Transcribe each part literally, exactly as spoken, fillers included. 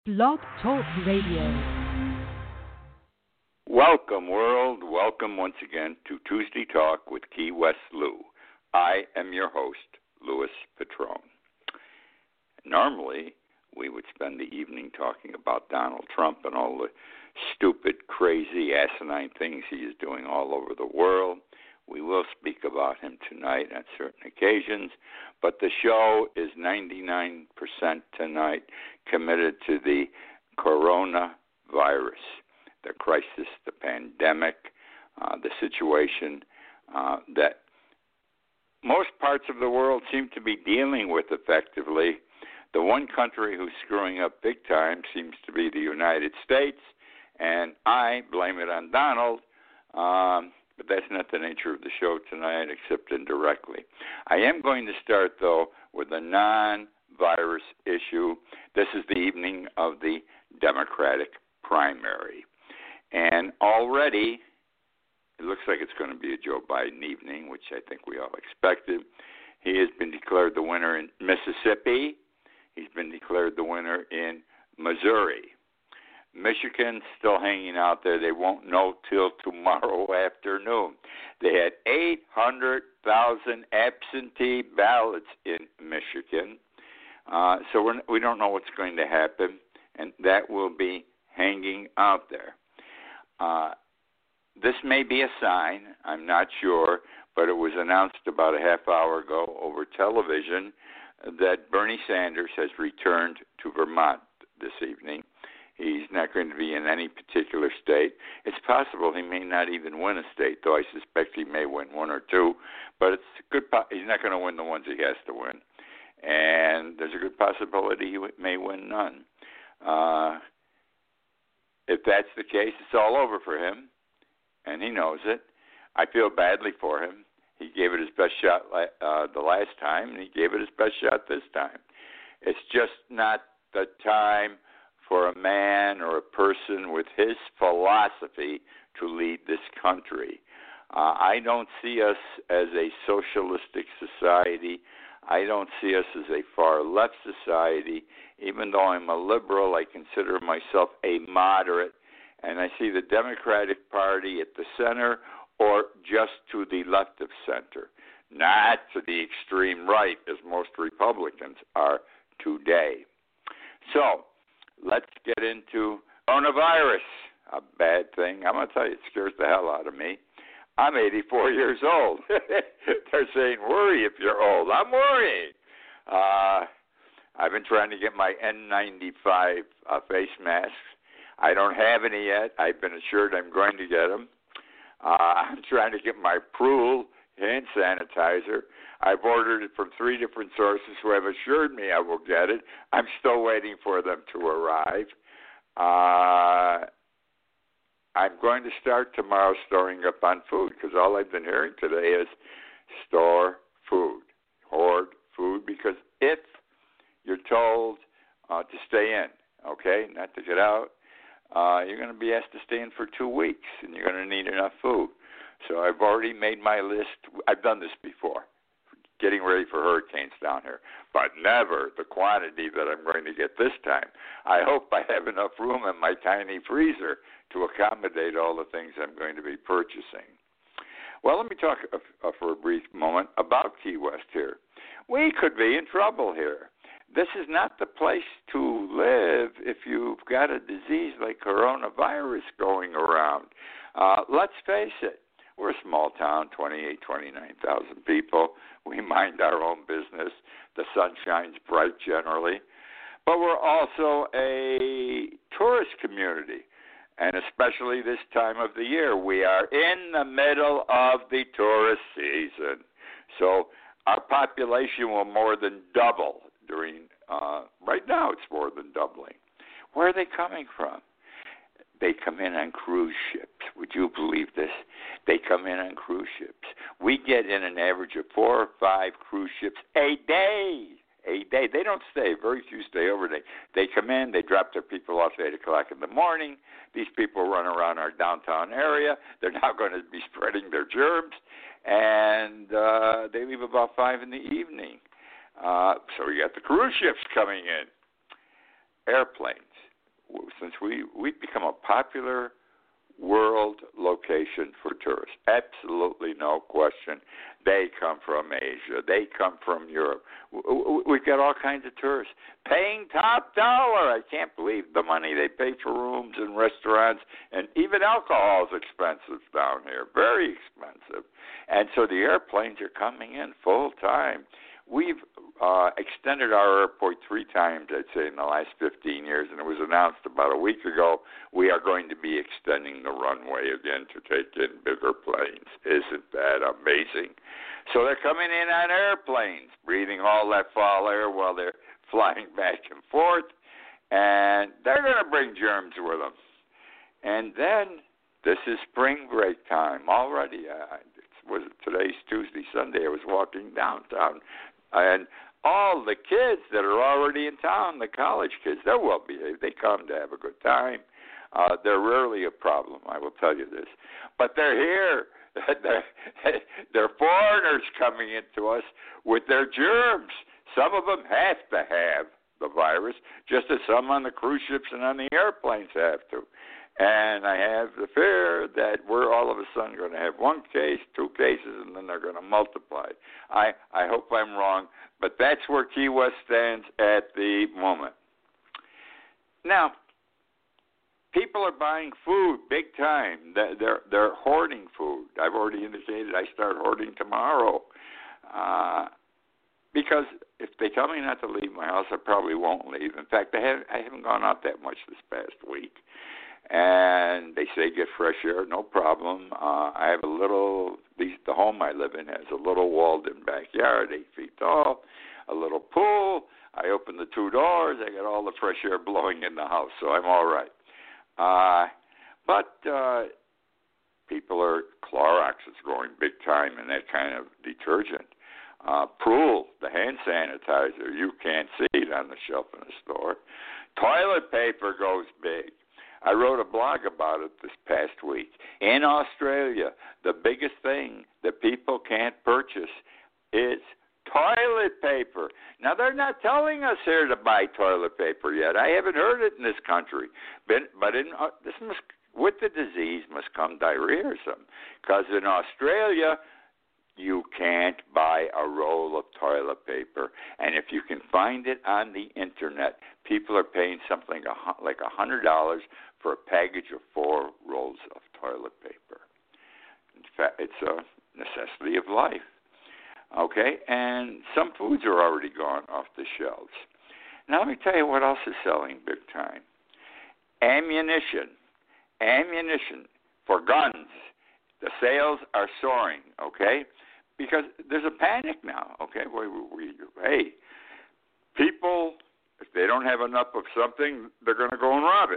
Blog Talk Radio. Welcome, world. Welcome once again to Tuesday Talk with Key West Lou. I am your host, Louis Petrone. Normally, we would spend the evening talking about Donald Trump and all the stupid, crazy, asinine things he is doing all over the world. We will speak about him tonight on certain occasions, but the show is ninety-nine percent tonight committed to the coronavirus, the crisis, the pandemic, uh, the situation uh, that most parts of the world seem to be dealing with effectively. The one country who's screwing up big time seems to be the United States, and I blame it on Donald. Um, But that's not the nature of the show tonight, except indirectly. I am going to start, though, with a non-virus issue. This is the evening of the Democratic primary. And already, it looks like it's going to be a Joe Biden evening, which I think we all expected. He has been declared the winner in Mississippi. He's been declared the winner in Missouri. Michigan's still hanging out there. They won't know till tomorrow afternoon. They had eight hundred thousand absentee ballots in Michigan. Uh, so we're, we don't know what's going to happen, and that will be hanging out there. Uh, this may be a sign, I'm not sure, but it was announced about a half hour ago over television that Bernie Sanders has returned to Vermont this evening. He's not going to be in any particular state. It's possible he may not even win a state, though I suspect he may win one or two. But it's a good. Po- he's not going to win the ones he has to win, and there's a good possibility he may win none. Uh, if that's the case, it's all over for him, and he knows it. I feel badly for him. He gave it his best shot uh, the last time, and he gave it his best shot this time. It's just not the time for a man or a person with his philosophy to lead this country. Uh, I don't see us as a socialistic society. I don't see us as a far-left society. Even though I'm a liberal, I consider myself a moderate, and I see the Democratic Party at the center or just to the left of center, not to the extreme right, as most Republicans are today. So, let's get into coronavirus, a bad thing. I'm going to tell you, it scares the hell out of me. I'm eighty-four years old. They're saying, worry if you're old. I'm worrying. Uh, I've been trying to get my N ninety-five uh, face masks. I don't have any yet. I've been assured I'm going to get them. Uh, I'm trying to get my Prul hand sanitizer. I've ordered it from three different sources who have assured me I will get it. I'm still waiting for them to arrive. Uh, I'm going to start tomorrow storing up on food because all I've been hearing today is store food, hoard food, because if you're told uh, to stay in, okay, not to get out, uh, you're going to be asked to stay in for two weeks, and you're going to need enough food. So I've already made my list. I've done this before, getting ready for hurricanes down here, but never the quantity that I'm going to get this time. I hope I have enough room in my tiny freezer to accommodate all the things I'm going to be purchasing. Well, let me talk uh, uh, for a brief moment about Key West here. We could be in trouble here. This is not the place to live if you've got a disease like coronavirus going around. Uh, let's face it. We're a small town, twenty-eight, twenty-nine thousand people. We mind our own business. The sun shines bright generally. But we're also a tourist community, and especially this time of the year. We are in the middle of the tourist season. So our population will more than double during, uh, right now it's more than doubling. Where are they coming from? They come in on cruise ships. Would you believe this? They come in on cruise ships. We get in an average of four or five cruise ships a day. A day. They don't stay. Very few stay overnight. They come in. They drop their people off at eight o'clock in the morning. These people run around our downtown area. They're now going to be spreading their germs. And uh, they leave about five in the evening. Uh, so we got the cruise ships coming in. Airplanes. since we, we've become a popular world location for tourists. Absolutely no question. They come from Asia. They come from Europe. We've got all kinds of tourists paying top dollar. I can't believe the money they pay for rooms and restaurants, and even alcohol is expensive down here, very expensive. And so the airplanes are coming in full time. We've uh, extended our airport three times, I'd say, in the last fifteen years, and it was announced about a week ago we are going to be extending the runway again to take in bigger planes. Isn't that amazing? So they're coming in on airplanes, breathing all that foul air while they're flying back and forth, and they're going to bring germs with them. And then this is spring break time already. Uh, it was today's Tuesday, Sunday. I was walking downtown, and all the kids that are already in town, the college kids, they're well behaved. They come to have a good time. Uh, they're rarely a problem, I will tell you this. But they're here. they're, they're foreigners coming into us with their germs. Some of them have to have the virus, just as some on the cruise ships and on the airplanes have to. And I have the fear that we're all of a sudden going to have one case, two cases, and then they're going to multiply. I, I hope I'm wrong, but that's where Key West stands at the moment. Now, people are buying food big time. They're, they're hoarding food. I've already indicated I start hoarding tomorrow. Uh, because if they tell me not to leave my house, I probably won't leave. In fact, I haven't, I haven't gone out that much this past week. And they say get fresh air, no problem. Uh, I have a little, the, the home I live in has a little walled-in backyard, eight feet tall, a little pool. I open the two doors. I get all the fresh air blowing in the house, so I'm all right. Uh, but uh, people are, Clorox is growing big time in that kind of detergent. Uh, Prul, the hand sanitizer, you can't see it on the shelf in the store. Toilet paper goes big. I wrote a blog about it this past week. In Australia, the biggest thing that people can't purchase is toilet paper. Now, they're not telling us here to buy toilet paper yet. I haven't heard it in this country. But, but in, uh, this must, with the disease must come diarrhea or something. Because in Australia, you can't buy a roll of toilet paper. And if you can find it on the Internet, people are paying something like one hundred dollars for a package of four rolls of toilet paper. In fact, it's a necessity of life. Okay? And some foods are already gone off the shelves. Now, let me tell you what else is selling big time. Ammunition. Ammunition for guns. The sales are soaring, okay? Because there's a panic now, okay? We, we, hey, people, if they don't have enough of something, they're going to go and rob it.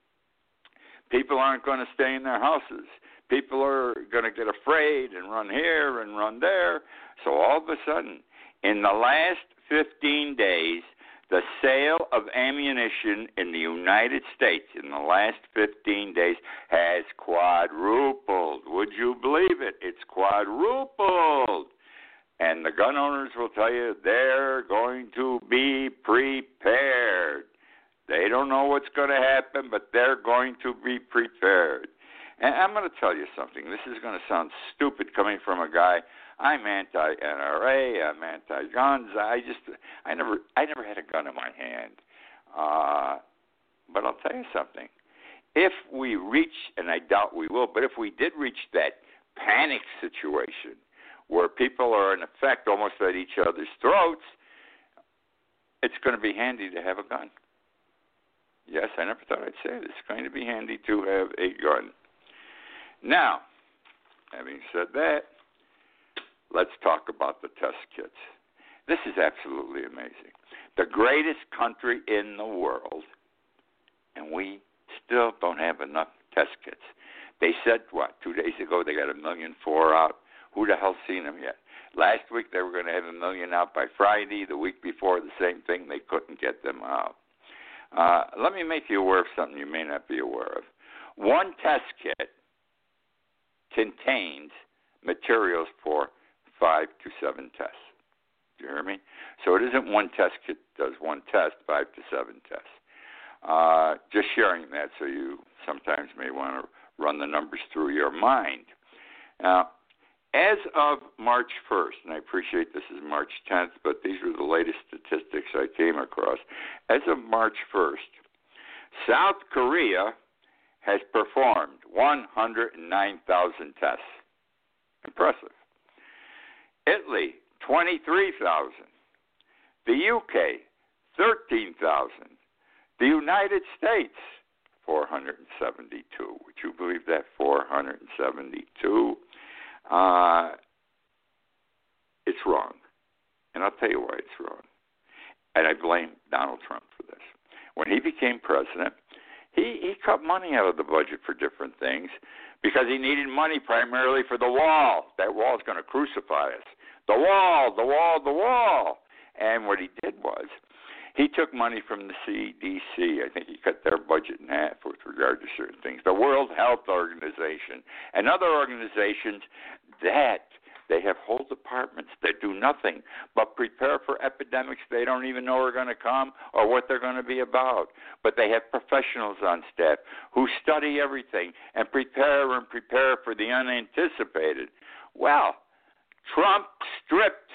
People aren't going to stay in their houses. People are going to get afraid and run here and run there. So all of a sudden, in the last fifteen days, the sale of ammunition in the United States in the last fifteen days has quadrupled. Would you believe it? It's quadrupled. And the gun owners will tell you they're going to be prepared. They don't know what's going to happen, but they're going to be prepared. And I'm going to tell you something. This is going to sound stupid coming from a guy. I'm anti-N R A. I'm anti-guns. I just, I never, I never had a gun in my hand. Uh, but I'll tell you something. If we reach, and I doubt we will, but if we did reach that panic situation where people are in effect almost at each other's throats, it's going to be handy to have a gun. Yes, I never thought I'd say it. It's going to be handy to have a gun. Now, having said that, let's talk about the test kits. This is absolutely amazing. The greatest country in the world, and we still don't have enough test kits. They said, what, two days ago they got a million four out. Who the hell's seen them yet? Last week they were going to have a million out by Friday. The week before, the same thing. They couldn't get them out. Uh, let me make you aware of something you may not be aware of. One test kit contains materials for five to seven tests. Do you hear me? So it isn't one test kit does one test, five to seven tests. Uh, just sharing that so you sometimes may want to run the numbers through your mind. Now, as of March first, and I appreciate this is March tenth, but these were the latest statistics I came across. As of March first, South Korea has performed one hundred nine thousand tests. Impressive. Italy, twenty-three thousand. The U K, thirteen thousand. The United States, four hundred seventy-two. Would you believe that? four hundred seventy-two. Uh, it's wrong. And I'll tell you why it's wrong. And I blame Donald Trump for this. When he became president, he, he cut money out of the budget for different things because he needed money primarily for the wall. That wall is going to crucify us. The wall, the wall, the wall. And what he did was he took money from the C D C. I think he cut their budget in half with regard to certain things. The World Health Organization and other organizations that they have whole departments that do nothing but prepare for epidemics they don't even know are going to come or what they're going to be about. But they have professionals on staff who study everything and prepare and prepare for the unanticipated. Well, Trump stripped,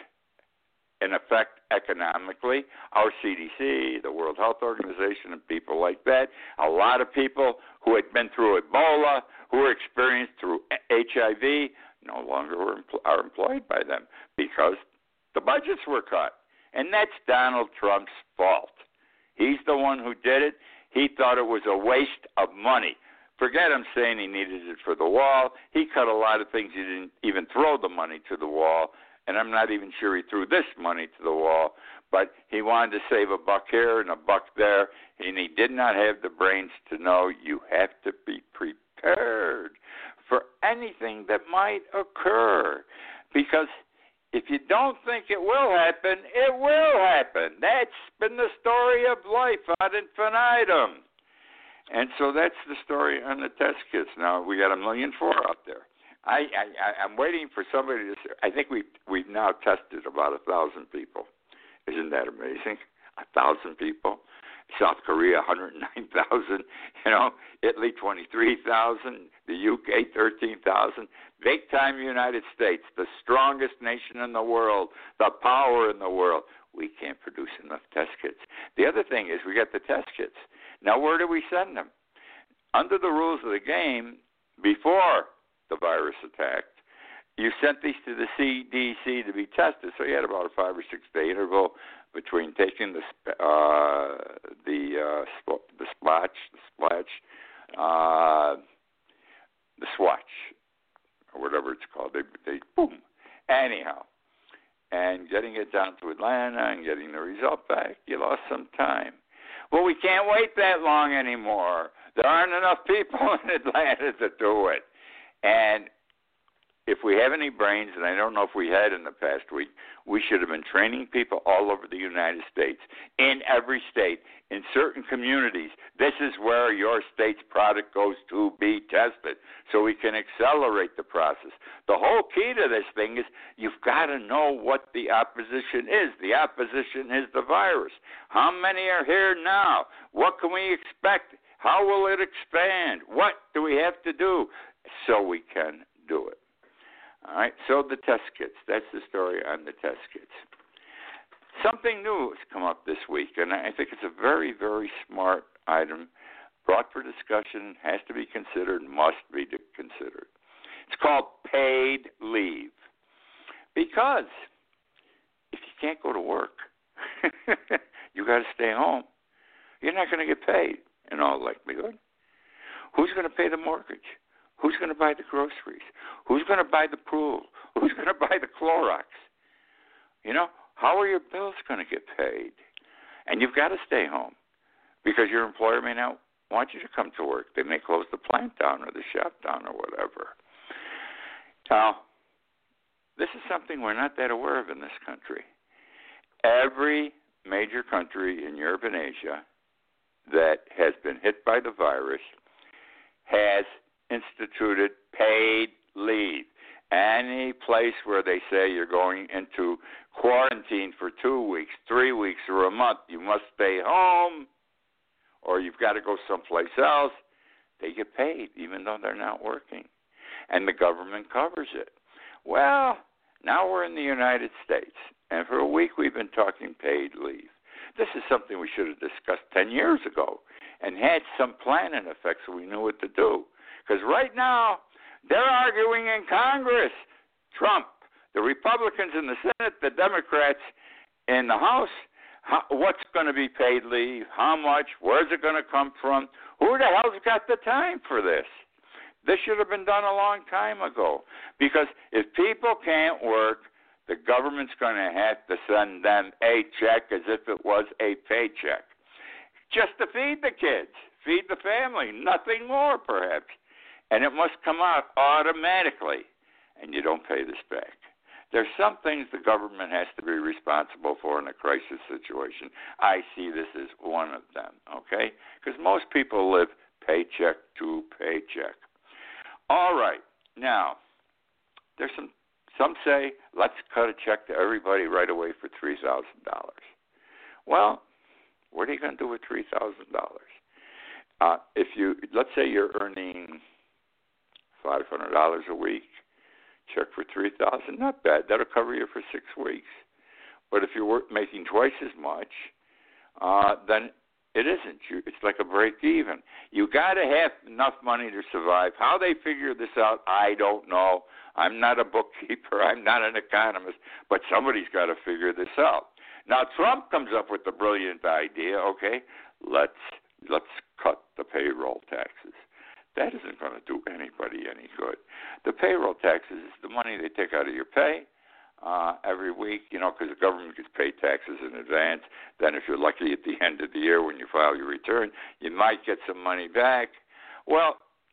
in effect, economically, our C D C, the World Health Organization, and people like that. A lot of people who had been through Ebola, who were experienced through H I V, no longer were empl- are employed by them because the budgets were cut. And that's Donald Trump's fault. He's the one who did it. He thought it was a waste of money. Forget him saying he needed it for the wall. He cut a lot of things. He didn't even throw the money to the wall. And I'm not even sure he threw this money to the wall. But he wanted to save a buck here and a buck there. And he did not have the brains to know you have to be prepared for anything that might occur. Because if you don't think it will happen, it will happen. That's been the story of life ad infinitum. And so that's the story on the test kits. Now, we got a million four out there. I, I, I'm waiting for somebody to say, I think we've, we've now tested about a thousand people. Isn't that amazing? A thousand people. South Korea, one hundred nine thousand. You know, Italy, twenty-three thousand. The U K, thirteen thousand. Big time United States, the strongest nation in the world, the power in the world. We can't produce enough test kits. The other thing is we got the test kits. Now, where do we send them? Under the rules of the game, before the virus attacked, you sent these to the C D C to be tested. So you had about a five or six day interval between taking the uh, the uh, sp- the splotch, the splash, uh, the swatch, or whatever it's called. They they boom. Anyhow, and getting it down to Atlanta and getting the result back, you lost some time. Well, we can't wait that long anymore. There aren't enough people in Atlanta to do it. And if we have any brains, and I don't know if we had in the past week, we should have been training people all over the United States, in every state, in certain communities. This is where your state's product goes to be tested, so we can accelerate the process. The whole key to this thing is you've got to know what the opposition is. The opposition is the virus. How many are here now? What can we expect? How will it expand? What do we have to do so we can do it? All right, so the test kits. That's the story on the test kits. Something new has come up this week, and I think it's a very, very smart item brought for discussion, has to be considered, must be considered. It's called paid leave. Because if you can't go to work, you got to stay home. You're not going to get paid in all likelihood. Who's going to pay the mortgage? Who's going to buy the groceries? Who's going to buy the pool? Who's going to buy the Clorox? You know, how are your bills going to get paid? And you've got to stay home because your employer may not want you to come to work. They may close the plant down or the shop down or whatever. Now, this is something we're not that aware of in this country. Every major country in Europe and Asia that has been hit by the virus has instituted paid leave. Any place where they say you're going into quarantine for two weeks, three weeks, or a month, you must stay home or you've got to go someplace else, they get paid even though they're not working. And the government covers it. Well, now we're in the United States, and for a week we've been talking paid leave. This is something we should have discussed ten years ago and had some plan in effect so we knew what to do. Because right now, they're arguing in Congress. Trump, the Republicans in the Senate, the Democrats in the House, how, what's going to be paid leave, how much, where's it going to come from? Who the hell's got the time for this? This should have been done a long time ago. Because if people can't work, the government's going to have to send them a check as if it was a paycheck. Just to feed the kids, feed the family, nothing more perhaps. And it must come out automatically, and you don't pay this back. There's some things the government has to be responsible for in a crisis situation. I see this as one of them, okay? Because most people live paycheck to paycheck. All right. Now, there's some, some say, let's cut a check to everybody right away for three thousand dollars. Well, what are you going to do with three thousand dollars? Uh, if you, let's say you're earning five hundred dollars a week, check for three thousand dollars, not bad. That'll cover you for six weeks. But if you're work, making twice as much, uh, then it isn't. You, it's like a break even. You got to have enough money to survive. How they figure this out, I don't know. I'm not a bookkeeper. I'm not an economist. But somebody's got to figure this out. Now, Trump comes up with the brilliant idea, okay, let's let's cut the payroll taxes. That isn't going to do anybody any good. The payroll taxes is the money they take out of your pay uh, every week, you know, because the government gets paid taxes in advance. Then if you're lucky at the end of the year when you file your return, you might get some money back. Well,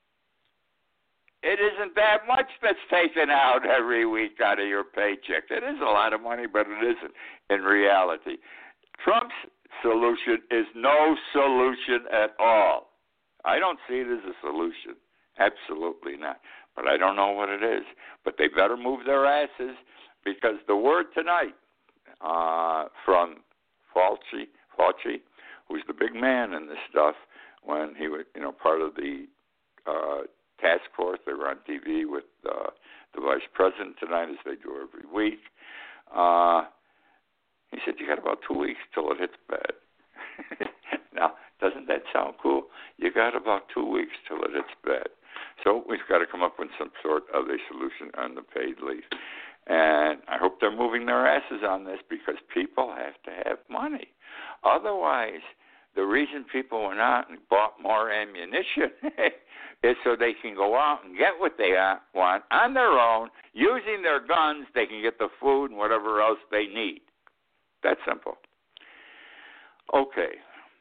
it isn't that much that's taken out every week out of your paycheck. It is a lot of money, but it isn't in reality. Trump's solution is no solution at all. I don't see it as a solution. Absolutely not. But I don't know what it is. But they better move their asses, because the word tonight uh, from Fauci, Fauci, who's the big man in this stuff, when he was, you know, part of the uh, task force, they were on T V with uh, the vice president tonight, as they do every week. Uh, he said, you got about two weeks till it hits bed. Now, doesn't that sound cool? You got about two weeks till it hits bed. So we've got to come up with some sort of a solution on the paid leave. And I hope they're moving their asses on this, because people have to have money. Otherwise, the reason people went out and bought more ammunition is so they can go out and get what they want on their own. Using their guns, they can get the food and whatever else they need. That's simple. Okay.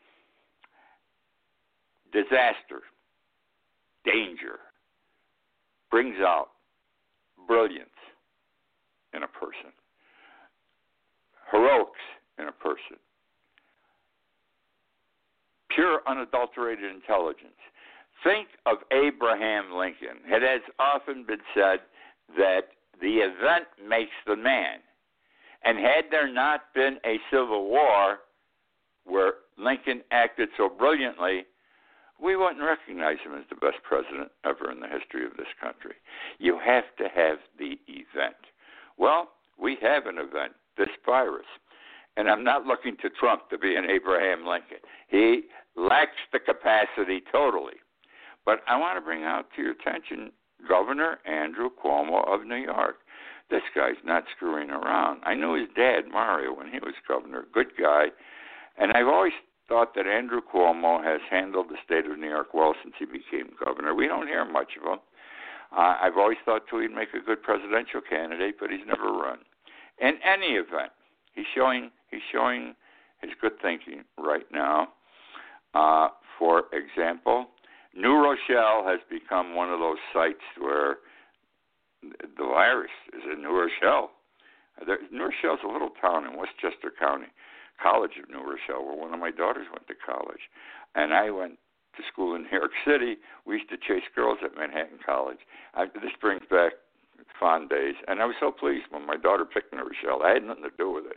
Disaster, danger, brings out brilliance in a person, heroics in a person, pure unadulterated intelligence. Think of Abraham Lincoln. It has often been said that the event makes the man. And had there not been a civil war where Lincoln acted so brilliantly, we wouldn't recognize him as the best president ever in the history of this country. You have to have the event. Well, we have an event, this virus. And I'm not looking to Trump to be an Abraham Lincoln. He lacks the capacity totally. But I want to bring out to your attention Governor Andrew Cuomo of New York. This guy's not screwing around. I knew his dad, Mario, when he was governor, good guy. And I've always thought that Andrew Cuomo has handled the state of New York well since he became governor. We don't hear much of him. Uh, I've always thought, too, he'd make a good presidential candidate, but he's never run. In any event, he's showing he's showing his good thinking right now. Uh, for example, New Rochelle has become one of those sites where the virus is in New Rochelle. There, New Rochelle's a little town in Westchester County. College of New Rochelle, where one of my daughters went to college. And I went to school in New York City. We used to chase girls at Manhattan College. I, this brings back fond days. And I was so pleased when my daughter picked New Rochelle. I had nothing to do with it.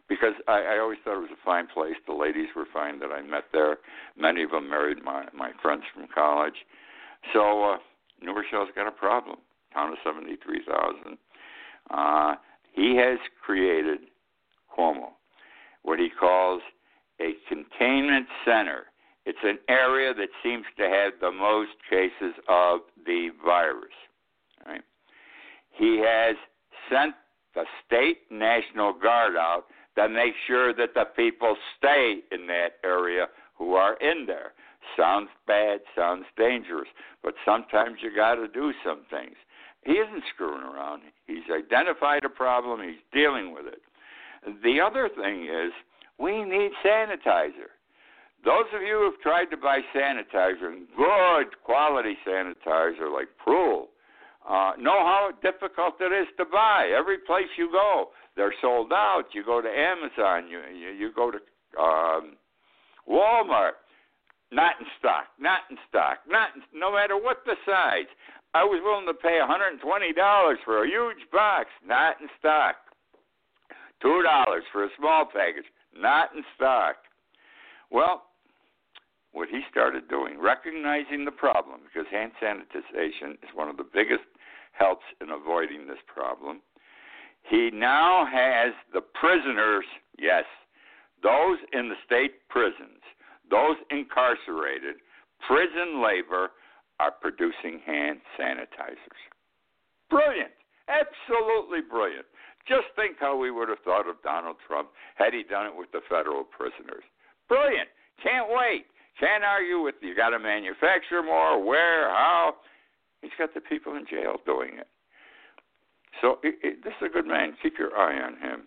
because I, I always thought it was a fine place. The ladies were fine that I met there. Many of them married my, my friends from college. So uh, New Rochelle's got a problem. Town of seventy-three thousand. Uh, he has created, Cuomo, what he calls a containment center. It's an area that seems to have the most cases of the virus. Right? He has sent the state National Guard out to make sure that the people stay in that area who are in there. Sounds bad, sounds dangerous, but sometimes you got to do some things. He isn't screwing around. He's identified a problem. He's dealing with it. The other thing is we need sanitizer. Those of you who have tried to buy sanitizer, good quality sanitizer like Prul, uh, know how difficult it is to buy. Every place you go, they're sold out. You go to Amazon, you you, you go to um, Walmart, not in stock, not in stock, not in, no matter what the size. I was willing to pay one hundred twenty dollars for a huge box, not in stock. two dollars for a small package, not in stock. Well, what he started doing, recognizing the problem, because hand sanitization is one of the biggest helps in avoiding this problem, he now has the prisoners, yes, those in the state prisons, those incarcerated, prison labor are producing hand sanitizers. Brilliant. Absolutely brilliant. Just think how we would have thought of Donald Trump had he done it with the federal prisoners. Brilliant. Can't wait. Can't argue with you got to manufacture more, where, how. He's got the people in jail doing it. So it, it, this is a good man. Keep your eye on him.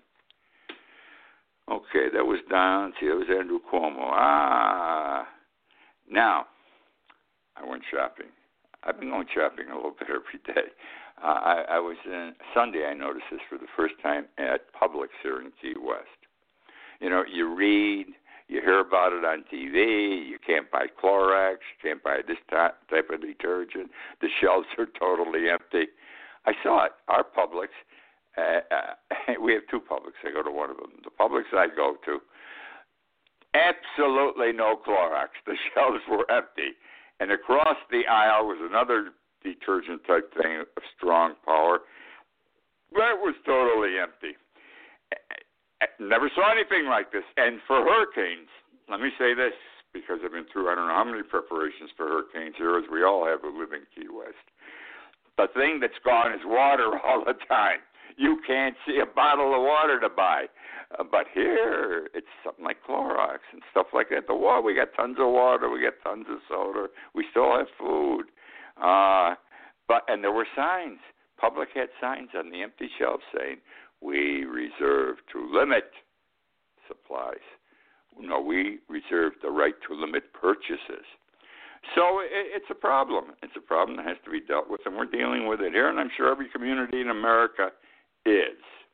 Okay, that was Don. See, that was Andrew Cuomo. Ah. Now, I went shopping. I've been going shopping a little bit every day. Uh, I, I was in Sunday. I noticed this for the first time at Publix here in Key West. You know, you read, you hear about it on T V. You can't buy Clorox. You can't buy this type of detergent. The shelves are totally empty. I saw it. Our Publix. Uh, uh, we have two Publix. I go to one of them. The Publix I go to, absolutely no Clorox. The shelves were empty. And across the aisle was another detergent type thing of strong power. That was totally empty. I never saw anything like this. And for hurricanes, let me say this, because I've been through I don't know how many preparations for hurricanes here, as we all have who live in Key West. The thing that's gone is water all the time. You can't see a bottle of water to buy. Uh, but here, it's something like Clorox and stuff like that. The water, we got tons of water, we got tons of soda, we still have food. Uh, but and there were signs. Publix had signs on the empty shelves saying, we reserve to limit supplies. No, we reserve the right to limit purchases. So it, it's a problem. It's a problem that has to be dealt with, and we're dealing with it here, and I'm sure every community in America is.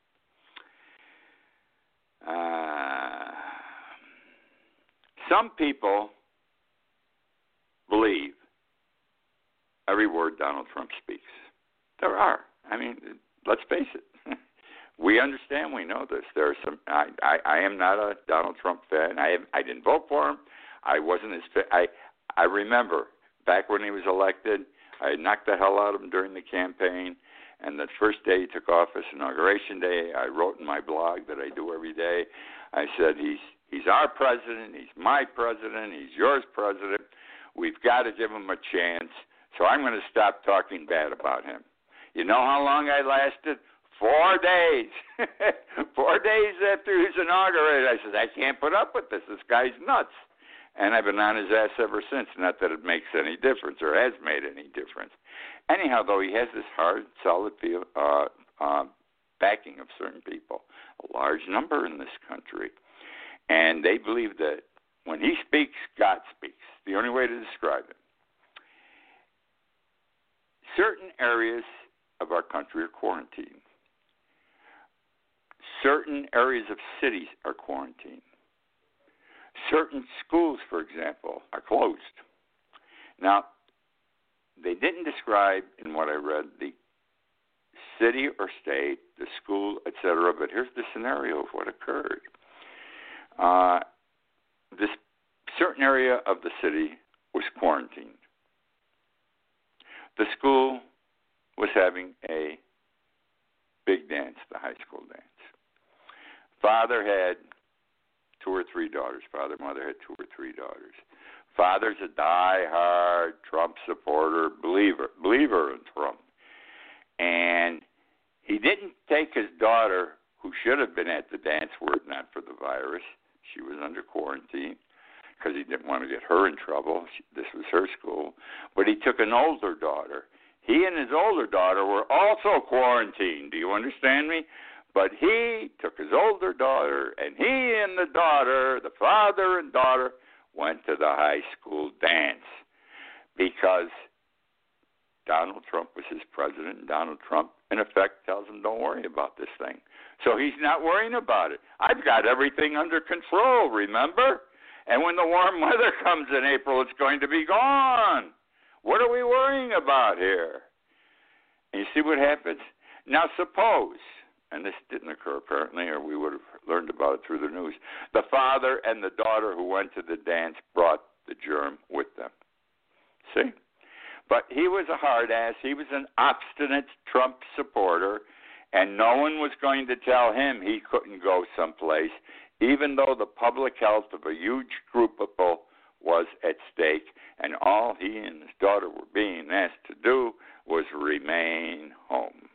Uh, some people believe every word Donald Trump speaks. There are. I mean, let's face it. We understand. We know this. There are some. I, I, I am not a Donald Trump fan. I have, I didn't vote for him. I wasn't as. I I remember back when he was elected. I knocked the hell out of him during the campaign. And the first day he took office, Inauguration Day, I wrote in my blog that I do every day, I said, he's he's our president, he's my president, he's yours president. We've got to give him a chance. So I'm going to stop talking bad about him. You know how long I lasted? Four days. Four days after he was inaugurated, I said, I can't put up with this. This guy's nuts. And I've been on his ass ever since. Not that it makes any difference or has made any difference. Anyhow, though, he has this hard, solid feel, uh, uh, backing of certain people, a large number in this country. And they believe that when he speaks, God speaks. The only way to describe it. Certain areas of our country are quarantined. Certain areas of cities are quarantined. Certain schools, for example, are closed. Now, they didn't describe in what I read the city or state, the school, et cetera, but here's the scenario of what occurred. uh, this certain area of the city was quarantined. The school was having a big dance, the high school dance. Father had two or three daughters. Father, mother had two or three daughters. Father's a die-hard Trump supporter, believer, believer in Trump. And he didn't take his daughter, who should have been at the dance, were it not for the virus. She was under quarantine because he didn't want to get her in trouble. She, this was her school. But he took an older daughter. He and his older daughter were also quarantined. Do you understand me? But he took his older daughter, and he and the daughter, the father and daughter, went to the high school dance because Donald Trump was his president, and Donald Trump, in effect, tells him, don't worry about this thing. So he's not worrying about it. I've got everything under control, remember? And when the warm weather comes in April, it's going to be gone. What are we worrying about here? And you see what happens? Now suppose, and this didn't occur apparently, or we would have learned about it through the news, the father and the daughter who went to the dance brought the germ with them. See? But he was a hard ass. He was an obstinate Trump supporter, and no one was going to tell him he couldn't go someplace, even though the public health of a huge group of people was at stake, and all he and his daughter were being asked to do was remain home.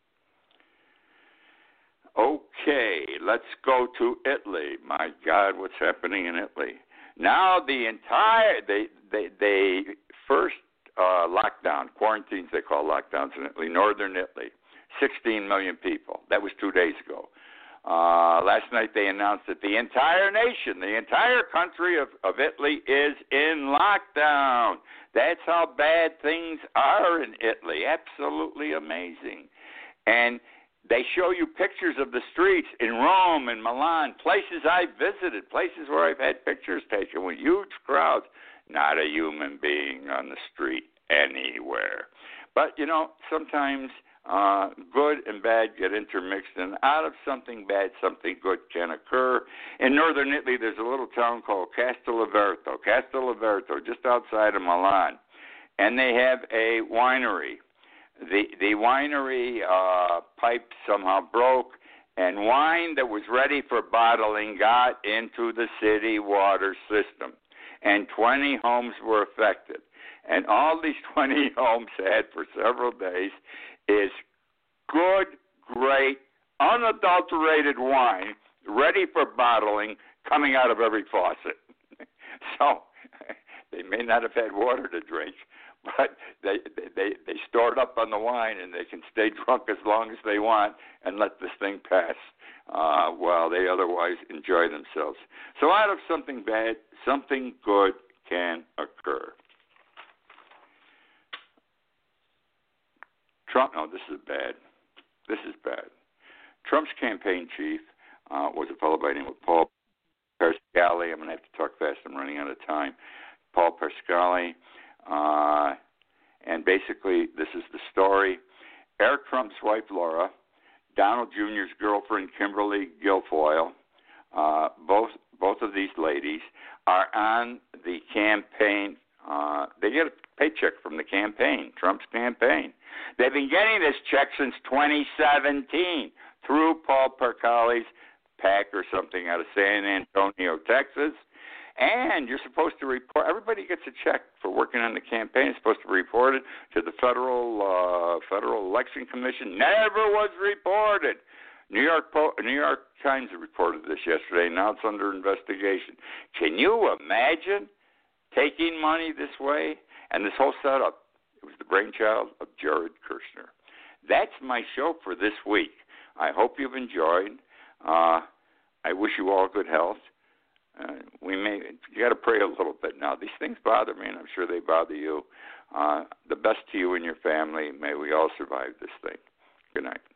Okay, let's go to Italy. My God, what's happening in Italy? Now the entire, they, they, they first uh, lockdown, quarantines they call lockdowns in Italy, northern Italy, sixteen million people. That was two days ago. Uh, last night they announced that the entire nation, the entire country of, of Italy is in lockdown. That's how bad things are in Italy. Absolutely amazing. And they show you pictures of the streets in Rome and Milan, places I've visited, places where I've had pictures taken with huge crowds. Not a human being on the street anywhere. But, you know, sometimes uh, good and bad get intermixed, and out of something bad, something good can occur. In northern Italy, there's a little town called Castelloverto, Castelloverto, just outside of Milan, and they have a winery. The the winery uh, pipe somehow broke, and wine that was ready for bottling got into the city water system, and twenty homes were affected. And all these twenty homes had for several days is good, great, unadulterated wine ready for bottling coming out of every faucet. So they may not have had water to drink, but they, they they stored up on the wine, and they can stay drunk as long as they want and let this thing pass uh, while they otherwise enjoy themselves. So out of something bad, something good can occur. Trump, no, this is bad. This is bad. Trump's campaign chief uh, was a fellow by the name of Paul Pasquale. I'm going to have to talk fast. I'm running out of time. Paul Pasquale. Uh, and basically, this is the story. Eric Trump's wife, Laura, Donald Junior's girlfriend, Kimberly Guilfoyle, uh, both both of these ladies are on the campaign. Uh, they get a paycheck from the campaign, Trump's campaign. They've been getting this check since twenty seventeen through Paul Pasquale's PAC or something out of San Antonio, Texas. And you're supposed to report, everybody gets a check for working on the campaign. It's supposed to be reported to the Federal uh, Federal Election Commission. Never was reported. New York po- New York Times reported this yesterday. Now it's under investigation. Can you imagine taking money this way? And this whole setup, it was the brainchild of Jared Kushner. That's my show for this week. I hope you've enjoyed. Uh, I wish you all good health. Uh, we may you got to pray a little bit now. These things bother me, and I'm sure they bother you. Uh, the best to you and your family. May we all survive this thing. Good night.